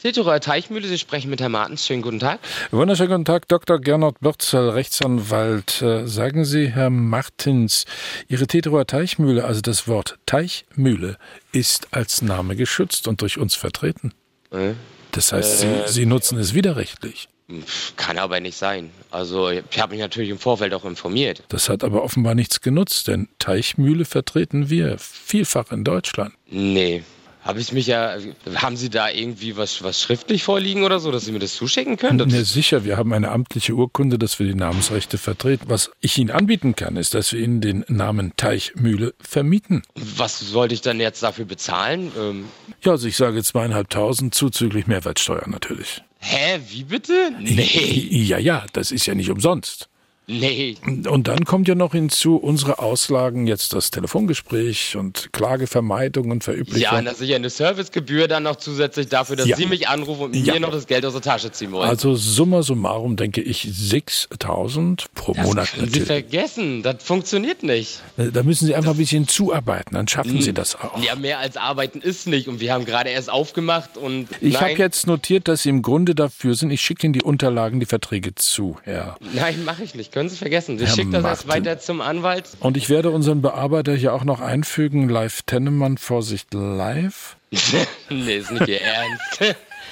Steteroer Teichmühle, Sie sprechen mit Herrn Martens. Schönen guten Tag. Wunderschönen guten Tag, Dr. Gernot Bürzel, Rechtsanwalt. Sagen Sie, Herr Martens, Ihre Steteroer Teichmühle, also das Wort Teichmühle, ist als Name geschützt und durch uns vertreten. Das heißt, Sie nutzen es widerrechtlich. Kann aber nicht sein. Also ich habe mich natürlich im Vorfeld auch informiert. Das hat aber offenbar nichts genutzt, denn Teichmühle vertreten wir vielfach in Deutschland. Nee. Haben Sie da irgendwie was schriftlich vorliegen oder so, dass Sie mir das zuschicken können? Ja, sicher, wir haben eine amtliche Urkunde, dass wir die Namensrechte vertreten. Was ich Ihnen anbieten kann, ist, dass wir Ihnen den Namen Teichmühle vermieten. Was sollte ich dann jetzt dafür bezahlen? Ja, also ich sage 2.500 zuzüglich Mehrwertsteuer natürlich. Hä, wie bitte? Nee. Ja, das ist ja nicht umsonst. Nee. Und dann kommt ja noch hinzu, unsere Auslagen, jetzt das Telefongespräch und Klagevermeidung und Verüblichung. Ja, das ist ja eine Servicegebühr dann noch zusätzlich dafür, dass Sie mich anrufen und mir noch das Geld aus der Tasche ziehen wollen. Also summa summarum denke ich 6.000 pro Monat. Das können Sie vergessen, das funktioniert nicht. Da müssen Sie einfach ein bisschen zuarbeiten, dann schaffen Sie das auch. Ja, mehr als arbeiten ist nicht und wir haben gerade erst aufgemacht und... Ich habe jetzt notiert, dass Sie im Grunde dafür sind. Ich schicke Ihnen die Unterlagen, die Verträge zu, Herr. Nein, mache ich nicht. Können Sie vergessen. Ich schicke das erst weiter zum Anwalt. Und ich werde unseren Bearbeiter hier auch noch einfügen. Live Tennemann, Vorsicht live. Nee, ist nicht Ihr Ernst.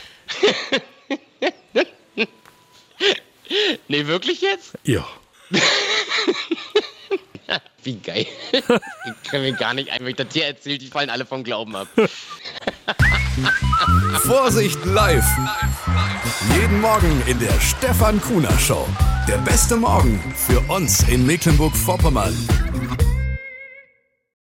Nee, wirklich jetzt? Ja. Wie geil. Ich kann mir gar nicht ein, wenn ich das hier erzählt, die fallen alle vom Glauben ab. Vorsicht live. Jeden Morgen in der Stefan Kuhner Show. Der beste Morgen für uns in Mecklenburg-Vorpommern.